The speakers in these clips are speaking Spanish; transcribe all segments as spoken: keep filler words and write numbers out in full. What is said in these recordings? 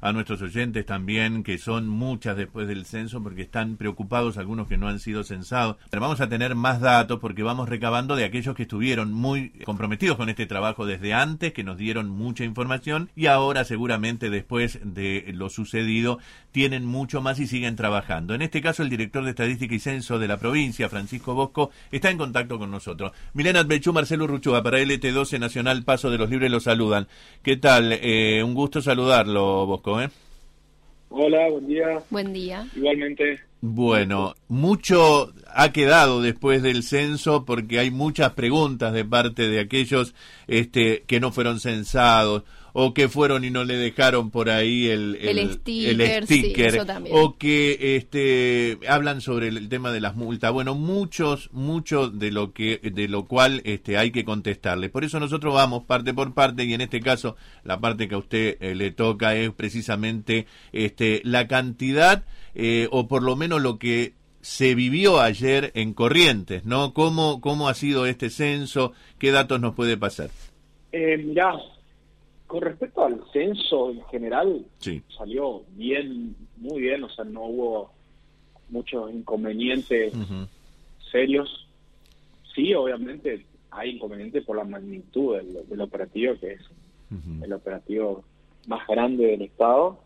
a nuestros oyentes también, que son muchas después del censo, porque están preocupados algunos que no han sido censados. Pero vamos a tener más datos porque vamos recabando de aquellos que estuvieron muy comprometidos con este trabajo desde antes, que nos dieron mucha información, y ahora seguramente después de lo sucedido tienen mucho más y siguen trabajando. En este caso, el director de Estadística y Censo de la provincia, Francisco Bosco, está en contacto con nosotros. Milena Belchú, Marcelo Urruchúa, para L T doce Nacional Paso de los Libres lo saludan. ¿Qué tal? Eh, un gusto saludarlo, Bosco, ¿eh? Hola, buen día. Buen día. Igualmente. Bueno, mucho ha quedado después del censo porque hay muchas preguntas de parte de aquellos este, que no fueron censados o que fueron y no le dejaron por ahí el, el, el sticker, el sticker sí, eso también. O que este, hablan sobre el tema de las multas. Bueno, muchos, mucho de lo que de lo cual este, hay que contestarle. Por eso nosotros vamos parte por parte y en este caso la parte que a usted eh, le toca es precisamente este, la cantidad eh, o por lo menos lo que se vivió ayer en Corrientes, ¿no? ¿Cómo, cómo ha sido este censo? ¿Qué datos nos puede pasar? Eh, mirá, con respecto al censo en general, sí. Salió bien, muy bien, o sea, no hubo muchos inconvenientes uh-huh. serios. Sí, obviamente hay inconvenientes por la magnitud del, del operativo, que es uh-huh. el operativo más grande del Estado,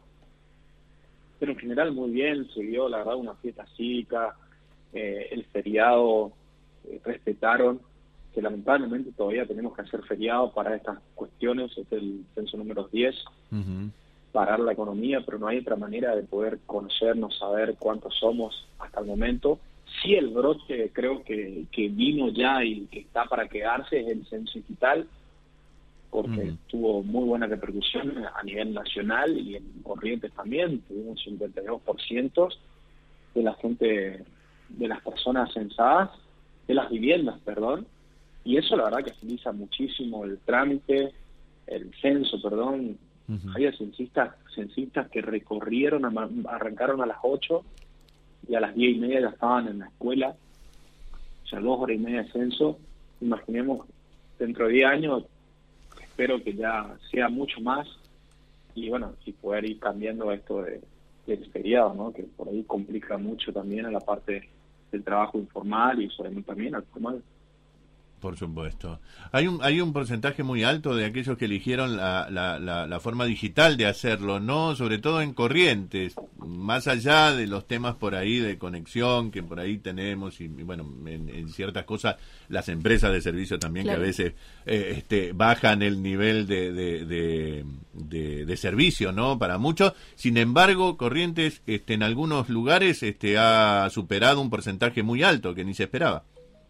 pero en general muy bien, se vio la verdad una fiesta cívica, eh, el feriado eh, respetaron, que lamentablemente todavía tenemos que hacer feriado para estas cuestiones, es el censo número diez, uh-huh. parar la economía, pero no hay otra manera de poder conocernos, saber cuántos somos hasta el momento. Sí, el broche creo que, que vino ya y que está para quedarse es el censo digital, porque uh-huh. tuvo muy buena repercusión a nivel nacional y en Corrientes también, tuvimos un cincuenta y dos por ciento de la gente, de las personas censadas, de las viviendas, perdón, y eso la verdad que agiliza muchísimo el trámite, el censo, perdón. Uh-huh. Había censistas, censistas que recorrieron, arrancaron a las ocho y a las diez y media ya estaban en la escuela, o sea, dos horas y media de censo. Imaginemos, dentro de diez años, espero que ya sea mucho más y bueno, y poder ir cambiando esto de, del feriado, ¿no? Que por ahí complica mucho también a la parte del trabajo informal y sobre todo también al formal. Por supuesto. Hay un hay un porcentaje muy alto de aquellos que eligieron la, la, la, la forma digital de hacerlo, ¿no? Sobre todo en Corrientes, más allá de los temas por ahí de conexión que por ahí tenemos y, y bueno, en, en ciertas cosas las empresas de servicio también claro. que a veces eh, este, bajan el nivel de, de, de, de, de servicio, ¿no? Para muchos. Sin embargo, Corrientes este, en algunos lugares este, ha superado un porcentaje muy alto que ni se esperaba.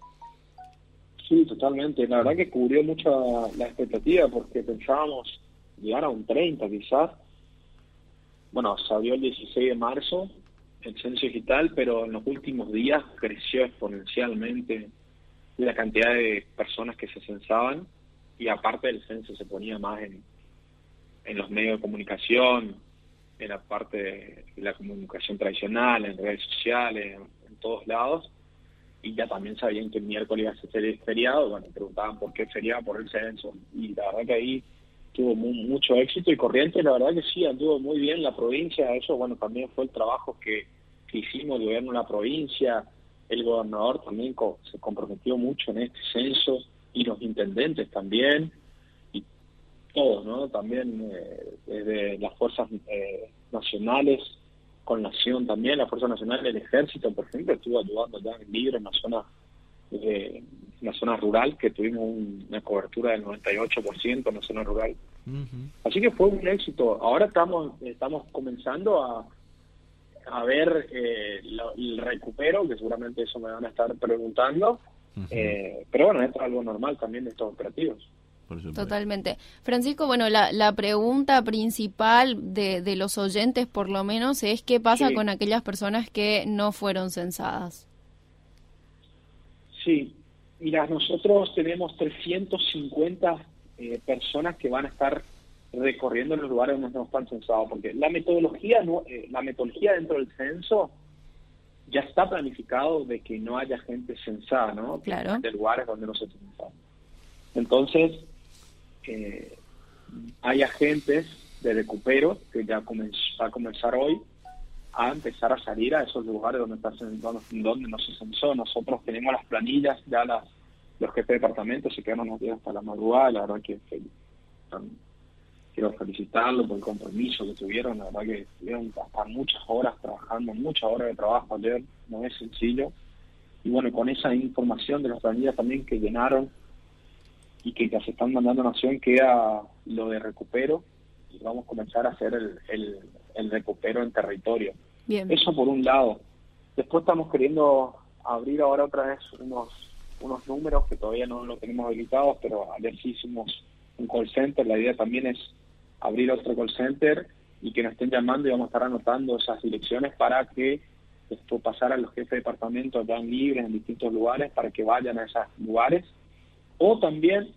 Sí, totalmente. La verdad que cubrió mucho la expectativa porque pensábamos llegar a un treinta quizás. Bueno, salió el dieciséis de marzo el censo digital, pero en los últimos días creció exponencialmente la cantidad de personas que se censaban y aparte el censo se ponía más en, en los medios de comunicación, en la parte de la comunicación tradicional, en redes sociales, en, en todos lados. Y ya también sabían que el miércoles iba a ser feriado, bueno, preguntaban por qué feriado, por el censo, y la verdad que ahí tuvo muy, mucho éxito, y Corrientes la verdad que sí, anduvo muy bien la provincia, eso bueno, también fue el trabajo que, que hicimos el gobierno de la provincia, el gobernador también co- se comprometió mucho en este censo, y los intendentes también, y todos, ¿no? También eh, desde las fuerzas eh, nacionales, con Nación también, la Fuerza Nacional del Ejército, por ejemplo, estuvo ayudando ya en Libro, en la zona eh, en la zona rural, que tuvimos un, una cobertura del noventa y ocho por ciento en la zona rural. Uh-huh. Así que fue un éxito. Ahora estamos estamos comenzando a, a ver eh, lo, el recupero, que seguramente eso me van a estar preguntando, uh-huh. eh, pero bueno, esto es algo normal también de estos operativos. Totalmente. Francisco, bueno, la, la pregunta principal de, de los oyentes, por lo menos, es qué pasa sí. con aquellas personas que no fueron censadas. Sí, mira, nosotros tenemos trescientas cincuenta eh, personas que van a estar recorriendo los lugares donde no están censados, porque la metodología, no, eh, la metodología dentro del censo ya está planificado de que no haya gente censada, ¿no? Claro. De lugares donde no se censaban. Entonces, Eh, hay agentes de recupero, que ya va a comenzar hoy, a empezar a salir a esos lugares donde, está, donde, donde no se censó. Nosotros tenemos las planillas, ya las, los jefes de departamento se quedaron unos días hasta la madrugada, la verdad que están, quiero felicitarlos por el compromiso que tuvieron, la verdad que estuvieron hasta muchas horas trabajando, muchas horas de trabajo ayer, no es sencillo. Y bueno, con esa información de las planillas también que llenaron y que ya se están mandando a Nación, queda lo de recupero, y vamos a comenzar a hacer el, el, el recupero en territorio. Bien. Eso por un lado. Después estamos queriendo abrir ahora otra vez unos unos números que todavía no lo tenemos habilitados, pero ayer sí hicimos un call center. La idea también es abrir otro call center y que nos estén llamando, y vamos a estar anotando esas direcciones para que esto pasar a los jefes de departamento allá libres en distintos lugares, para que vayan a esos lugares. O también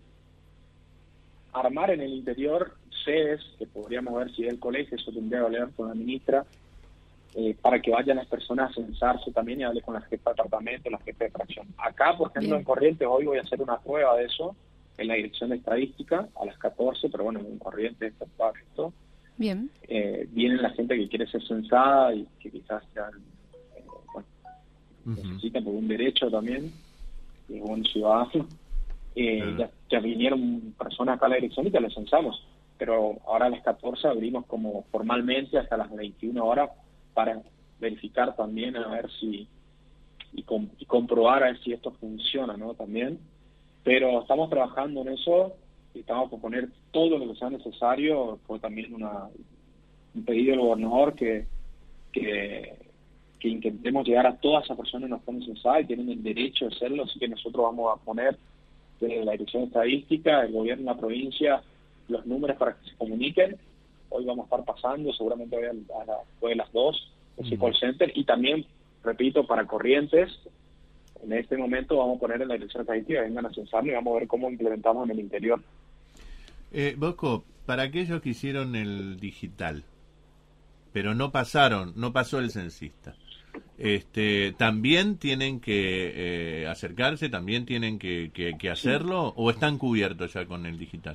armar en el interior sedes, que podríamos ver si es el colegio, eso tendría que hablar con la ministra, eh, para que vayan las personas a censarse también y hable con la jefa de departamento, la jefa de fracción. Acá, por ejemplo, Bien. en Corrientes, hoy voy a hacer una prueba de eso en la dirección de estadística a las catorce, pero bueno, en Corrientes está todo esto. Bien. Eh, viene la gente que quiere ser censada y que quizás ya, eh, bueno, uh-huh. necesita por un derecho también, y es un ciudadano. Eh, uh-huh. ya, ya vinieron personas acá a la dirección y ya les censamos, pero ahora a las catorce abrimos como formalmente hasta las veintiuna horas para verificar también a ver si y, com, y comprobar a ver si esto funciona, ¿no? También, pero estamos trabajando en eso y estamos por poner todo lo que sea necesario. Fue también una un pedido del gobernador que que, que intentemos llegar a todas esas personas que nos ponen censadas y tienen el derecho de hacerlo, así que nosotros vamos a poner desde la dirección de estadística, el gobierno de la provincia, los números para que se comuniquen. Hoy vamos a estar pasando, seguramente hoy a, a la, después de las dos, ese uh-huh. call center, y también, repito, para Corrientes, en este momento vamos a poner en la dirección estadística, vengan a censarnos y vamos a ver cómo implementamos en el interior. Eh, Bosco, para aquellos que hicieron el digital, pero no pasaron, no pasó el censista, este, ¿también tienen que eh, acercarse, también tienen que, que, que hacerlo, sí. o están cubiertos ya con el digital?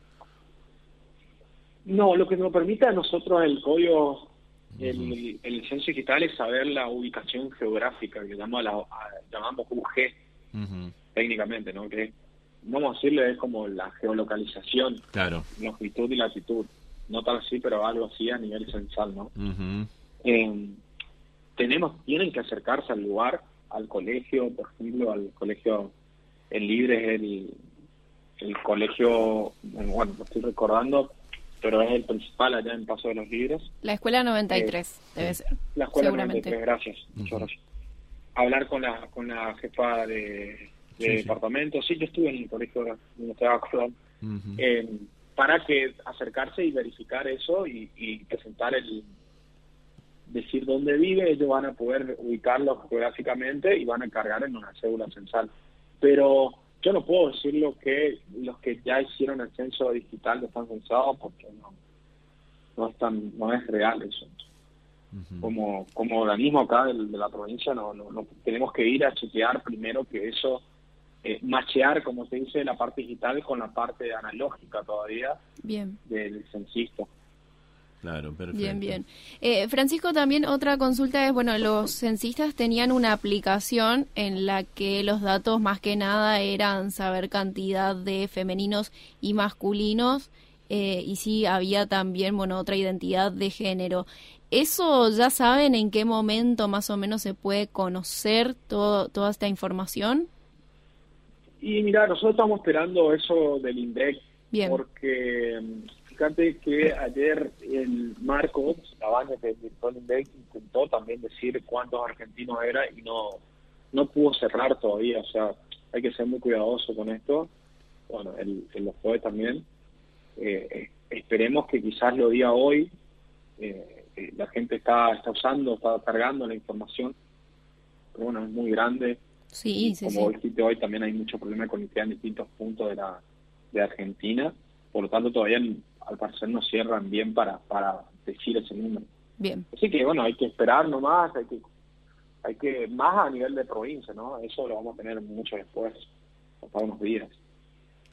No, lo que nos permite a nosotros el código, el, el, el censo digital, es saber la ubicación geográfica, que llamamos, la, a, llamamos U G, uh-huh. técnicamente, ¿no? Que vamos a decirle es como la geolocalización, claro. longitud y latitud, no tal así, pero algo así a nivel censal, ¿no? Uh-huh. Eh, tenemos, tienen que acercarse al lugar, al colegio, por ejemplo, al colegio El Libre, es el, el colegio, bueno, lo estoy recordando, pero es el principal allá en Paso de los Libres. La Escuela noventa y tres, eh, debe ser. La Escuela seguramente. noventa y tres, gracias. Uh-huh. Muchas gracias. Hablar con la con la jefa de, de sí, departamento. Sí. sí, yo estuve en el colegio, no estaba acordando. Uh-huh. Eh, para que acercarse y verificar eso y, y presentar el... decir dónde vive, ellos van a poder ubicarlo geográficamente y van a cargar en una cédula censal. Pero yo no puedo decir lo que los que ya hicieron el censo digital están censados, porque no no es tan, no es real eso. Uh-huh. Como como organismo acá de, de la provincia no, no no tenemos que ir a chequear primero que eso eh, machear, como se dice, la parte digital con la parte analógica todavía. Bien. Del censista. Claro, perfecto. Bien, bien. Eh, Francisco, también otra consulta es, bueno, los censistas tenían una aplicación en la que los datos más que nada eran saber cantidad de femeninos y masculinos, eh, y sí había también, bueno, otra identidad de género. ¿Eso ya saben en qué momento más o menos se puede conocer todo, toda esta información? Y mira, nosotros estamos esperando eso del INDEC, bien. Porque... fíjate que ayer el Marcos Labaña, que director del INDEC, intentó también decir cuántos argentinos era y no no pudo cerrar todavía. O sea, hay que ser muy cuidadoso con esto. Bueno, él, él lo fue también. Eh, esperemos que quizás lo diga hoy. Eh, eh, la gente está está usando, está cargando la información. Pero bueno, es muy grande. Sí, sí, Como sí. dijiste hoy, también hay mucho problema de conectividad en distintos puntos de la de Argentina. Por lo tanto, todavía al parecer no cierran bien para para decir ese número. Bien. Así que bueno, hay que esperar nomás, hay que hay que más a nivel de provincia, ¿no? Eso lo vamos a tener mucho después, para unos días.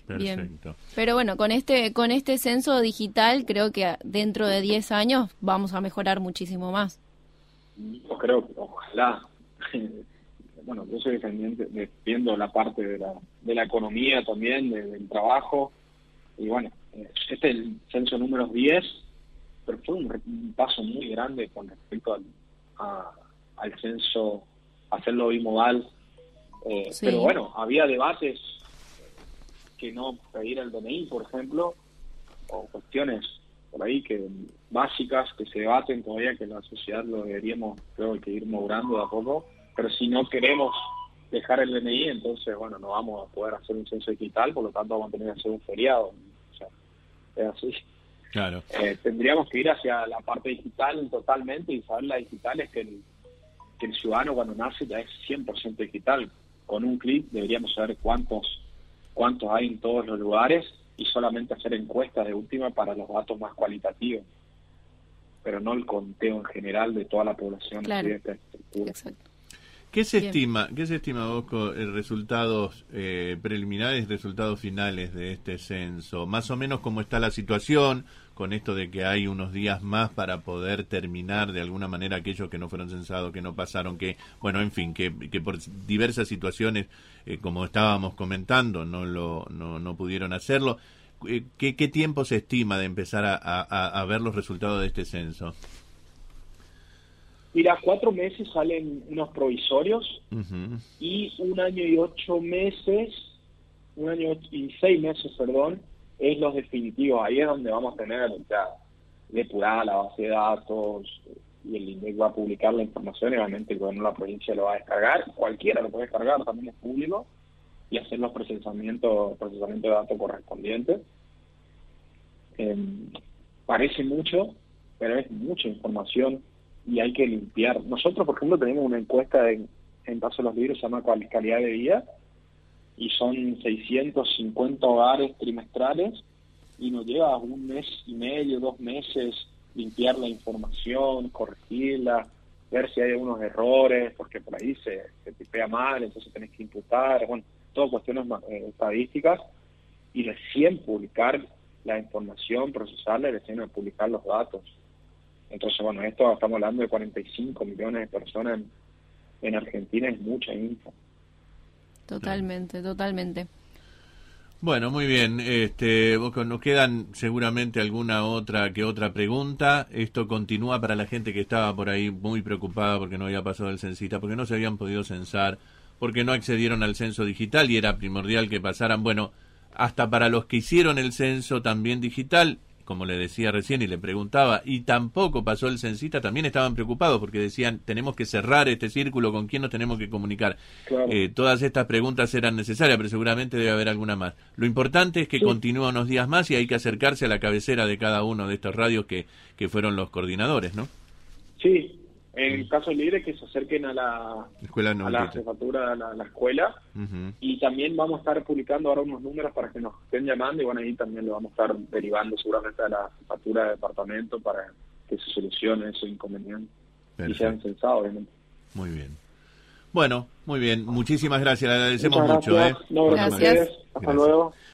Perfecto. Bien. Pero bueno, con este con este censo digital creo que dentro de diez años vamos a mejorar muchísimo más. Yo creo que ojalá. Bueno, yo soy dependiente, de, viendo la parte de la, de la economía también, de, del trabajo, y bueno, este es el censo número diez, pero fue un, un paso muy grande con respecto al, a, al censo, hacerlo bimodal, eh, sí. Pero bueno, había debates que no pedir el D N I, por ejemplo, o cuestiones por ahí que básicas que se debaten todavía, que la sociedad lo deberíamos, creo que ir madurando de a poco, pero si no queremos dejar el D N I, entonces, bueno, no vamos a poder hacer un censo digital, por lo tanto vamos a tener que hacer un feriado. O sea, es así. Claro. Eh, tendríamos que ir hacia la parte digital totalmente, y saber la digital es que el, que el ciudadano cuando nace ya es cien por ciento digital. Con un clic deberíamos saber cuántos cuántos hay en todos los lugares y solamente hacer encuestas de última para los datos más cualitativos, pero no el conteo en general de toda la población. Claro. De esta estructura. Exacto. ¿Qué se Bien. estima, qué se estima, Bosco, eh, resultados eh, preliminares, resultados finales de este censo? Más o menos cómo está la situación con esto de que hay unos días más para poder terminar de alguna manera aquellos que no fueron censados, que no pasaron, que, bueno, en fin, que, que por diversas situaciones, eh, como estábamos comentando, no lo no, no pudieron hacerlo. Eh, ¿qué, ¿Qué tiempo se estima de empezar a, a, a ver los resultados de este censo? Mira, cuatro meses salen unos provisorios, uh-huh. y un año y ocho meses, un año y seis meses, perdón, es los definitivos. Ahí es donde vamos a tener ya depurada la base de datos, y el INDEC va a publicar la información, y obviamente el gobierno de la provincia lo va a descargar, cualquiera lo puede descargar, también es público, y hacer los procesamientos, procesamiento de datos correspondientes. Eh, parece mucho, pero es mucha información, y hay que limpiar. Nosotros, por ejemplo, tenemos una encuesta en, en Paso de los Libros, se llama Calidad de Vida, y son seiscientos cincuenta hogares trimestrales, y nos lleva un mes y medio, dos meses, limpiar la información, corregirla, ver si hay algunos errores, porque por ahí se, se tipea mal, entonces tenés que imputar, bueno, todas cuestiones eh, estadísticas, y recién publicar la información, procesarla, y recién publicar los datos. Entonces, bueno, esto estamos hablando de cuarenta y cinco millones de personas en, en Argentina, es mucha info. Totalmente, totalmente. Bueno, muy bien. Este, nos quedan seguramente alguna otra que otra pregunta. Esto continúa para la gente que estaba por ahí muy preocupada porque no había pasado el censista, porque no se habían podido censar, porque no accedieron al censo digital y era primordial que pasaran. Bueno, hasta para los que hicieron el censo también digital, como le decía recién y le preguntaba, y tampoco pasó el censista, también estaban preocupados porque decían, tenemos que cerrar este círculo, ¿con quién nos tenemos que comunicar? Claro. Eh, todas estas preguntas eran necesarias, pero seguramente debe haber alguna más. Lo importante es que sí. continúa unos días más y hay que acercarse a la cabecera de cada uno de estos radios que, que fueron los coordinadores, ¿no? Sí, en caso libre que se acerquen a la escuela a la jefatura, a la, a la escuela, uh-huh. Y también vamos a estar publicando ahora unos números para que nos estén llamando, y bueno, ahí también lo vamos a estar derivando seguramente a la jefatura de departamento para que se solucione ese inconveniente. Perfecto. Y sean censados, obviamente. Muy bien. Bueno, muy bien, muchísimas gracias, le agradecemos Muchas mucho. Gracias. ¿eh? No, gracias. Gracias. Hasta gracias. Luego.